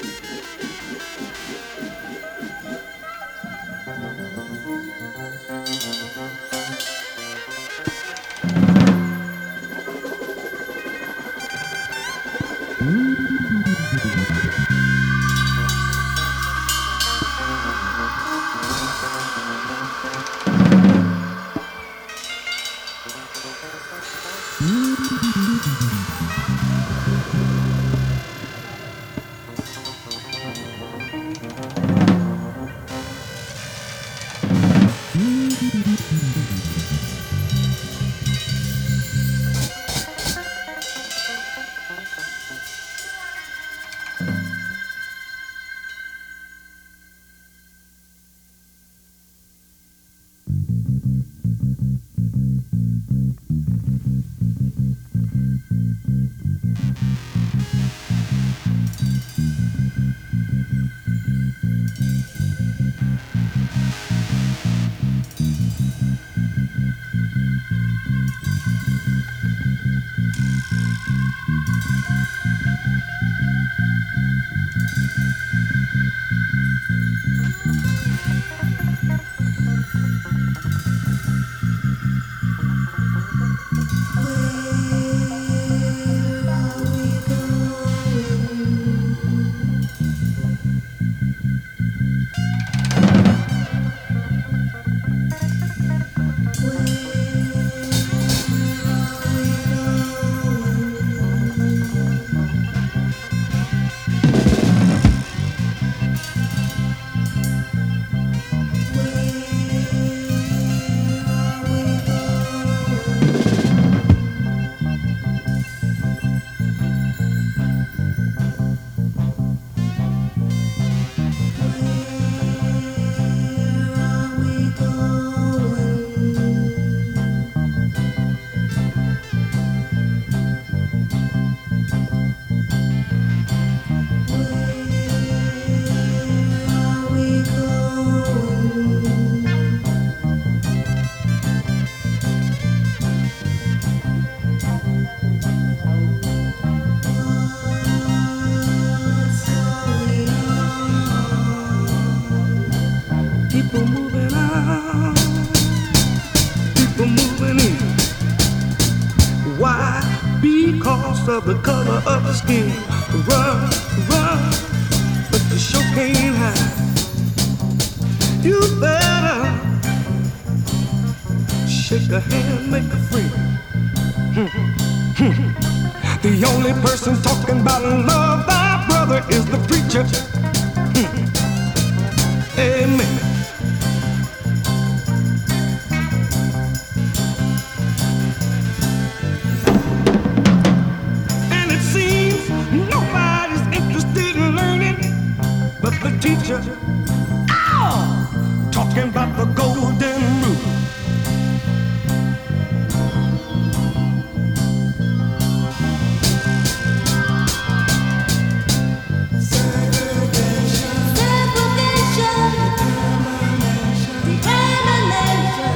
Of the color of the skin. Run, run, but the show can't hide. You better shake a hand, make a friend. The only person talking about love, thy brother, is the preacher. Amen. Teacher, talking about the golden rule. Segregation, determination,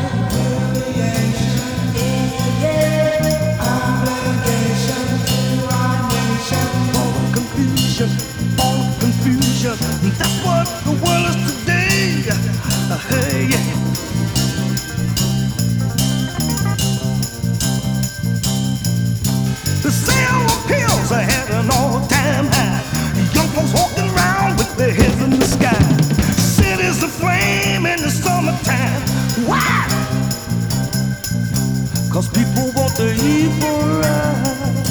obligation to our nation. All confusion, that's what the world is today. Hey, yeah. The sale of pills are at an all-time high. Young folks walking around with their heads in the sky. Cities aflame in the summertime. Why? 'Cause people want the evil ride.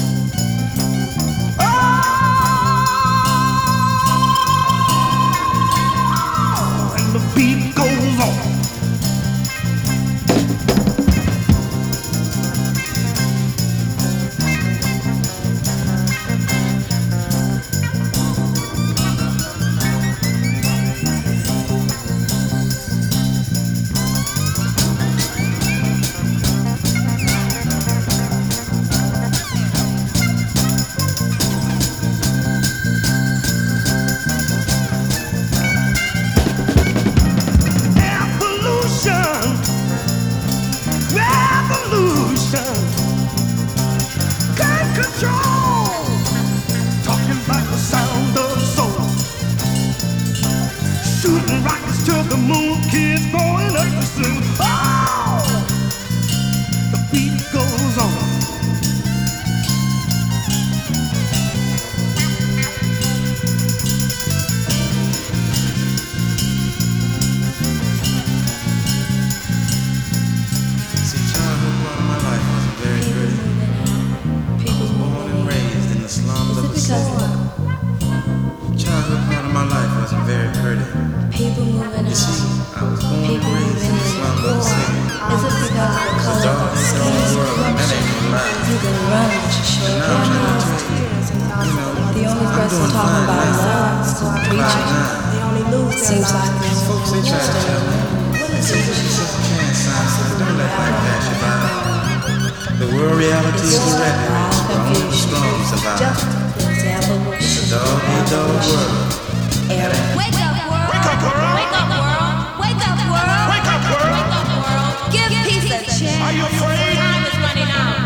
seems like Folks, they try to tell me. It's a chance sign, so don't let life pass you by. The world reality is a rat race, where only the strong survive. It's a dog-eat-dog world. Wake up, world! Wake up, world! Wake up, world! Wake up, world! Wake up, world! Wake up, world! Give peace a chance. Are you afraid? Time is running out.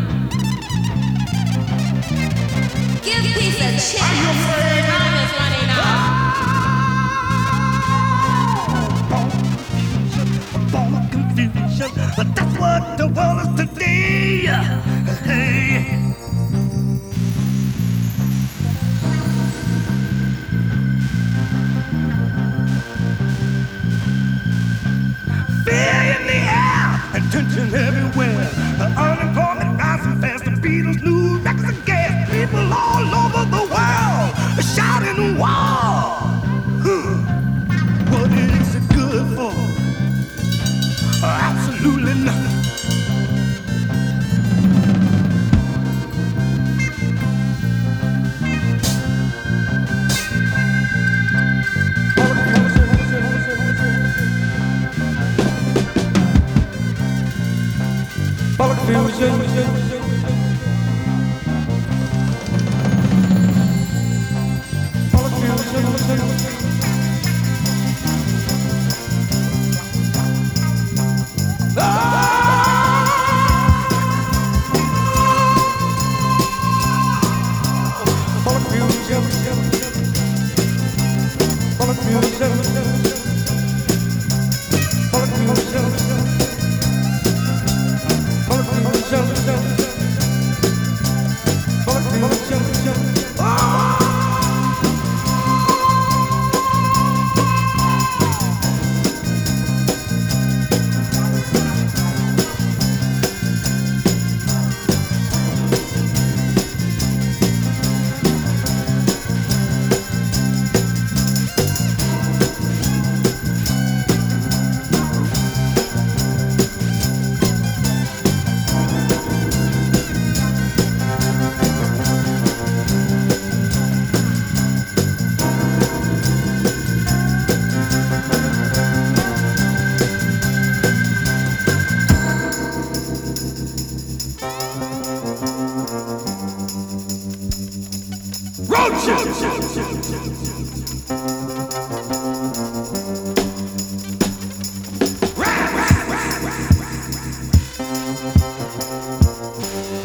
Give peace a chance. Are you afraid? Time is running out. Born of confusion, but that's what the world is today. Hey. Fear in the air and tension everywhere. Unemployment rising fast. The Beatles, new records and gas. People all over the world shouting war. What is it good for? Absolutely nothing.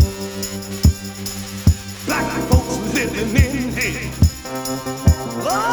Black folks living in hate. Oh!